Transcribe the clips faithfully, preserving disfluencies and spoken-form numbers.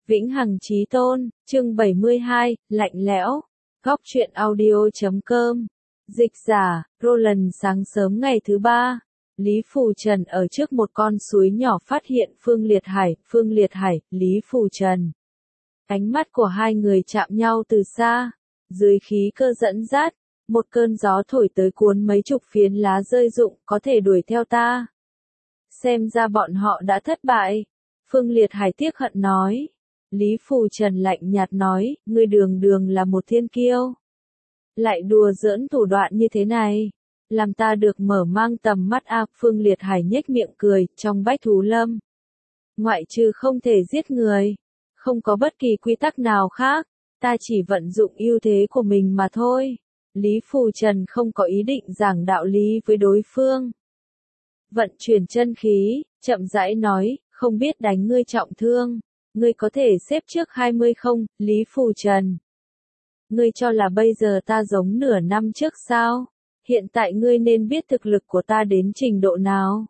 Vĩnh Hằng Chí Tôn, chương bảy mươi hai, lạnh lẽo. Góc truyện audio chấm com. Dịch giả, Roland. Sáng sớm ngày thứ ba, Lý Phù Trần ở trước một con suối nhỏ phát hiện Phương Liệt Hải, Phương Liệt Hải, Lý Phù Trần. Ánh mắt của hai người chạm nhau từ xa, dưới khí cơ dẫn dắt, một cơn gió thổi tới cuốn mấy chục phiến lá rơi rụng, có thể đuổi theo ta. Xem ra bọn họ đã thất bại. Phương Liệt Hải tiếc hận nói. Lý Phù Trần lạnh nhạt nói, ngươi đường đường là một thiên kiêu. Lại đùa giỡn thủ đoạn như thế này. Làm ta được mở mang tầm mắt a. Phương Liệt Hải nhếch miệng cười, trong Bách Thú Lâm. Ngoại trừ không thể giết người. Không có bất kỳ quy tắc nào khác. Ta chỉ vận dụng ưu thế của mình mà thôi. Lý Phù Trần không có ý định giảng đạo lý với đối phương. Vận chuyển chân khí, chậm rãi nói, không biết đánh ngươi trọng thương. Ngươi có thể xếp trước hai mươi không, Lý Phù Trần? Ngươi cho là bây giờ ta giống nửa năm trước sao? Hiện tại ngươi nên biết thực lực của ta đến trình độ nào.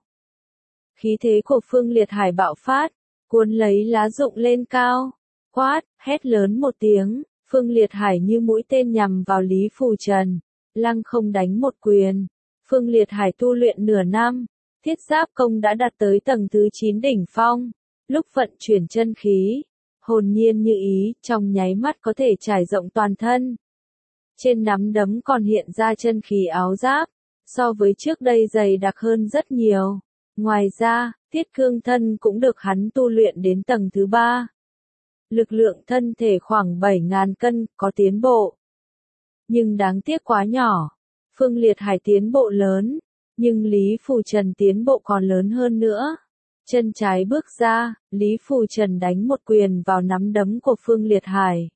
Khí thế của Phương Liệt Hải bạo phát, cuốn lấy lá rụng lên cao, quát, hét lớn một tiếng, Phương Liệt Hải như mũi tên nhằm vào Lý Phù Trần, lăng không đánh một quyền. Phương Liệt Hải tu luyện nửa năm, thiết giáp công đã đạt tới tầng thứ chín đỉnh phong. Lúc vận chuyển chân khí, hồn nhiên như ý, trong nháy mắt có thể trải rộng toàn thân. Trên nắm đấm còn hiện ra chân khí áo giáp, so với trước đây dày đặc hơn rất nhiều. Ngoài ra, Thiết Cương thân cũng được hắn tu luyện đến tầng thứ ba. Lực lượng thân thể khoảng bảy nghìn cân, có tiến bộ. Nhưng đáng tiếc quá nhỏ. Phương Liệt Hải tiến bộ lớn, nhưng Lý Phù Trần tiến bộ còn lớn hơn nữa. Chân trái bước ra, Lý Phù Trần đánh một quyền vào nắm đấm của Phương Liệt Hải.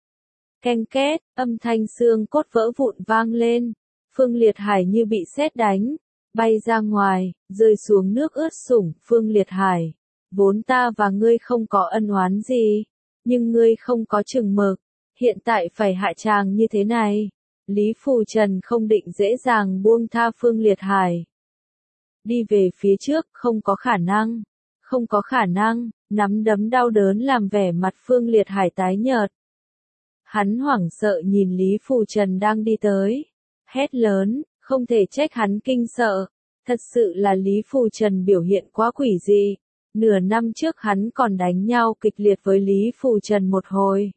Keng két, âm thanh xương cốt vỡ vụn vang lên. Phương Liệt Hải như bị sét đánh, bay ra ngoài, rơi xuống nước ướt sũng. Phương Liệt Hải, vốn ta và ngươi không có ân oán gì, nhưng ngươi không có chừng mực, hiện tại phải hạ tràng như thế này. Lý Phù Trần không định dễ dàng buông tha Phương Liệt Hải. Đi về phía trước, không có khả năng, không có khả năng, nắm đấm đau đớn làm vẻ mặt Phương Liệt Hải tái nhợt. Hắn hoảng sợ nhìn Lý Phù Trần đang đi tới, hét lớn, không thể trách hắn kinh sợ, thật sự là Lý Phù Trần biểu hiện quá quỷ dị. Nửa năm trước hắn còn đánh nhau kịch liệt với Lý Phù Trần một hồi.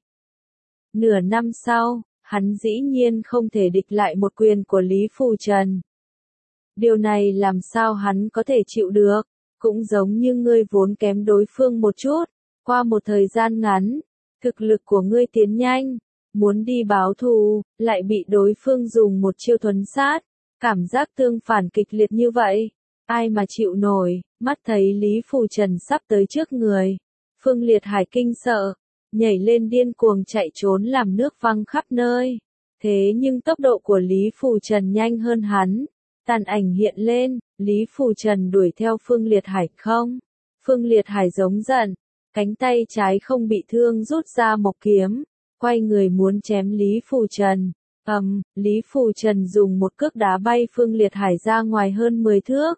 Nửa năm sau, hắn dĩ nhiên không thể địch lại một quyền của Lý Phù Trần. Điều này làm sao hắn có thể chịu được, cũng giống như ngươi vốn kém đối phương một chút, qua một thời gian ngắn, thực lực của ngươi tiến nhanh, muốn đi báo thù, lại bị đối phương dùng một chiêu thuấn sát, cảm giác tương phản kịch liệt như vậy, ai mà chịu nổi. Mắt thấy Lý Phù Trần sắp tới trước người, Phương Liệt Hải kinh sợ, nhảy lên điên cuồng chạy trốn làm nước văng khắp nơi, thế nhưng tốc độ của Lý Phù Trần nhanh hơn hắn. Tàn ảnh hiện lên, Lý Phù Trần đuổi theo Phương Liệt Hải không. Phương Liệt Hải giống giận, cánh tay trái không bị thương rút ra một kiếm, quay người muốn chém Lý Phù Trần. Ầm, um, Lý Phù Trần dùng một cước đá bay Phương Liệt Hải ra ngoài hơn mười thước.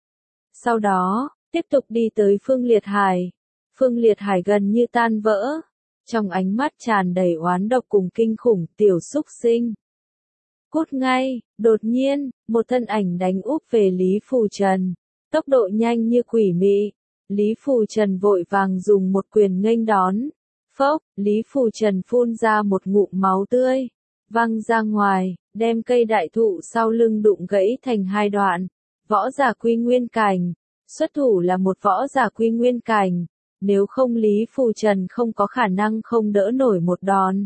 Sau đó, tiếp tục đi tới Phương Liệt Hải. Phương Liệt Hải gần như tan vỡ, trong ánh mắt tràn đầy oán độc cùng kinh khủng, tiểu xúc sinh. Cút ngay, đột nhiên, một thân ảnh đánh úp về Lý Phù Trần, tốc độ nhanh như quỷ mị. Lý Phù Trần vội vàng dùng một quyền nghênh đón. Phốc, Lý Phù Trần phun ra một ngụm máu tươi, văng ra ngoài, đem cây đại thụ sau lưng đụng gãy thành hai đoạn. Võ giả quy nguyên cảnh, xuất thủ là một võ giả quy nguyên cảnh, nếu không Lý Phù Trần không có khả năng không đỡ nổi một đòn.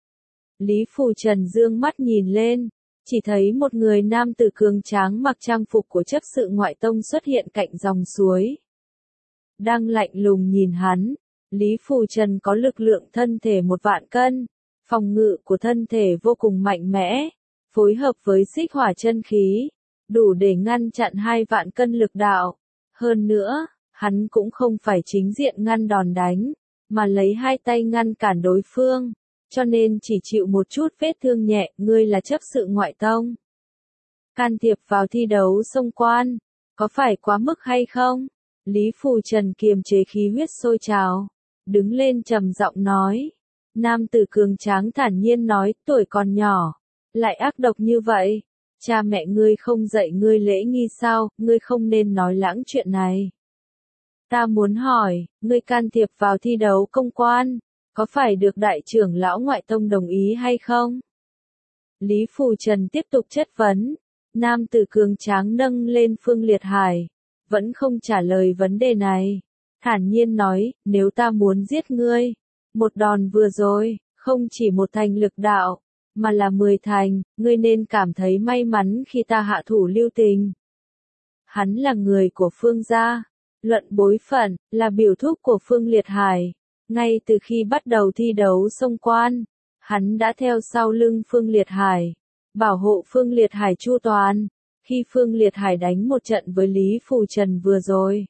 Lý Phù Trần dương mắt nhìn lên, chỉ thấy một người nam tử cường tráng mặc trang phục của chấp sự ngoại tông xuất hiện cạnh dòng suối. Đang lạnh lùng nhìn hắn, Lý Phù Trần có lực lượng thân thể một vạn cân, phòng ngự của thân thể vô cùng mạnh mẽ, phối hợp với xích hỏa chân khí, đủ để ngăn chặn hai vạn cân lực đạo. Hơn nữa, hắn cũng không phải chính diện ngăn đòn đánh, mà lấy hai tay ngăn cản đối phương, cho nên chỉ chịu một chút vết thương nhẹ. Ngươi là chấp sự ngoại tông, can thiệp vào thi đấu xông quan, có phải quá mức hay không? Lý Phù Trần kiềm chế khí huyết sôi trào, đứng lên trầm giọng nói. Nam tử cường tráng thản nhiên nói, tuổi còn nhỏ, lại ác độc như vậy. Cha mẹ ngươi không dạy ngươi lễ nghi sao, ngươi không nên nói lãng chuyện này. Ta muốn hỏi, ngươi can thiệp vào thi đấu công quan, có phải được đại trưởng lão ngoại tông đồng ý hay không? Lý Phù Trần tiếp tục chất vấn. Nam tử cường tráng nâng lên Phương Liệt Hải, vẫn không trả lời vấn đề này. Thản nhiên nói, nếu ta muốn giết ngươi, một đòn vừa rồi, không chỉ một thành lực đạo, mà là mười thành, ngươi nên cảm thấy may mắn khi ta hạ thủ lưu tình. Hắn là người của Phương gia, luận bối phận, là biểu thúc của Phương Liệt Hải. Ngay từ khi bắt đầu thi đấu xông quan, hắn đã theo sau lưng Phương Liệt Hải, bảo hộ Phương Liệt Hải chu toàn. Khi Phương Liệt Hải đánh một trận với Lý Phù Trần vừa rồi,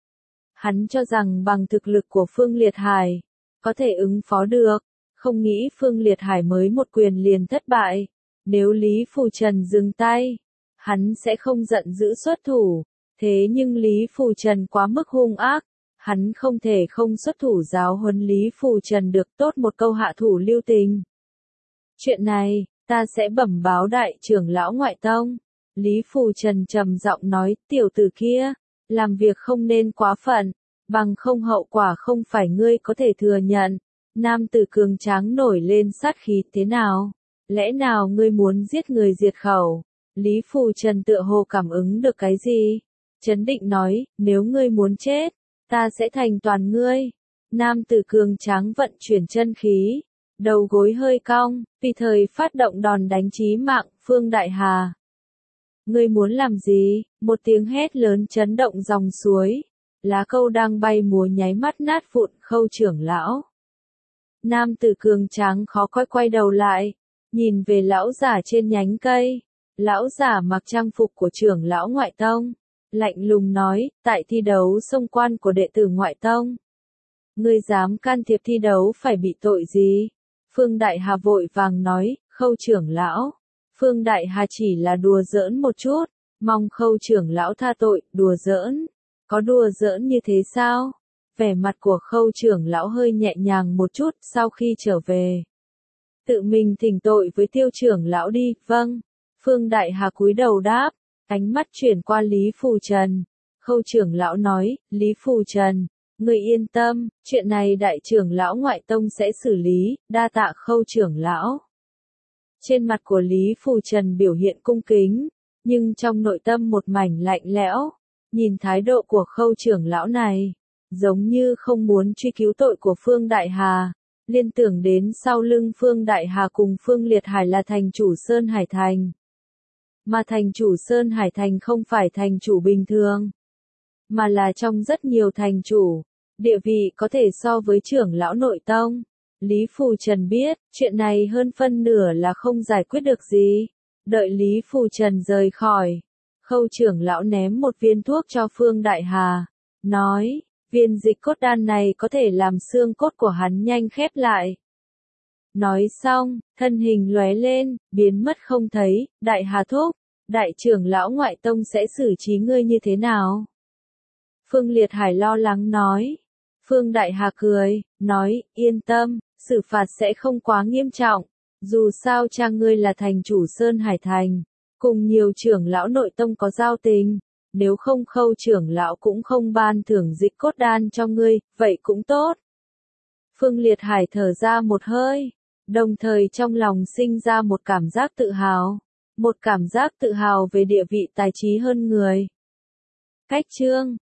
hắn cho rằng bằng thực lực của Phương Liệt Hải, có thể ứng phó được, không nghĩ Phương Liệt Hải mới một quyền liền thất bại. Nếu Lý Phù Trần dừng tay, hắn sẽ không giận dữ xuất thủ, thế nhưng Lý Phù Trần quá mức hung ác, hắn không thể không xuất thủ giáo huấn Lý Phù Trần được, tốt một câu hạ thủ lưu tình. Chuyện này, ta sẽ bẩm báo đại trưởng lão ngoại tông. Lý Phù Trần trầm giọng nói, tiểu tử kia, làm việc không nên quá phận, bằng không hậu quả không phải ngươi có thể thừa nhận. Nam tử cường tráng nổi lên sát khí, thế nào? Lẽ nào ngươi muốn giết người diệt khẩu? Lý Phù Trần tựa hồ cảm ứng được cái gì? Chấn định nói, nếu ngươi muốn chết, ta sẽ thành toàn ngươi. Nam tử cường tráng vận chuyển chân khí, đầu gối hơi cong, vì thời phát động đòn đánh chí mạng, Phương Đại Hà. Ngươi muốn làm gì? Một tiếng hét lớn chấn động dòng suối. Lá câu đang bay múa nháy mắt nát vụn, Khâu trưởng lão. Nam tử cường tráng khó coi quay đầu lại, nhìn về lão giả trên nhánh cây. Lão giả mặc trang phục của trưởng lão ngoại tông, lạnh lùng nói, tại thi đấu xông quan của đệ tử ngoại tông, ngươi dám can thiệp thi đấu phải bị tội gì? Phương Đại Hà vội vàng nói, Khâu trưởng lão, Phương Đại Hà chỉ là đùa giỡn một chút, mong Khâu trưởng lão tha tội. Đùa giỡn? Có đùa giỡn như thế sao? Vẻ mặt của Khâu trưởng lão hơi nhẹ nhàng một chút. Sau khi trở về, tự mình thỉnh tội với Tiêu trưởng lão đi. Vâng. Phương Đại Hà cúi đầu đáp, ánh mắt chuyển qua Lý Phù Trần. Khâu trưởng lão nói, Lý Phù Trần, người yên tâm, chuyện này đại trưởng lão ngoại tông sẽ xử lý. Đa tạ Khâu trưởng lão. Trên mặt của Lý Phù Trần biểu hiện cung kính, nhưng trong nội tâm một mảnh lạnh lẽo. Nhìn thái độ của Khâu trưởng lão này, giống như không muốn truy cứu tội của Phương Đại Hà, liên tưởng đến sau lưng Phương Đại Hà cùng Phương Liệt Hải là thành chủ Sơn Hải Thành. Mà thành chủ Sơn Hải Thành không phải thành chủ bình thường, mà là trong rất nhiều thành chủ, địa vị có thể so với trưởng lão nội tông. Lý Phù Trần biết, chuyện này hơn phân nửa là không giải quyết được gì. Đợi Lý Phù Trần rời khỏi, Khâu trưởng lão ném một viên thuốc cho Phương Đại Hà, nói, viên dịch cốt đan này có thể làm xương cốt của hắn nhanh khép lại. Nói xong, thân hình lóe lên, biến mất không thấy. Đại Hà thúc, đại trưởng lão ngoại tông sẽ xử trí ngươi như thế nào? Phương Liệt Hải lo lắng nói. Phương Đại Hà cười, nói, yên tâm, xử phạt sẽ không quá nghiêm trọng. Dù sao cha ngươi là thành chủ Sơn Hải Thành, cùng nhiều trưởng lão nội tông có giao tình. Nếu không Khâu trưởng lão cũng không ban thưởng dịch cốt đan cho ngươi, vậy cũng tốt. Phương Liệt Hải thở ra một hơi, đồng thời trong lòng sinh ra một cảm giác tự hào. Một cảm giác tự hào về địa vị tài trí hơn người. Cách chương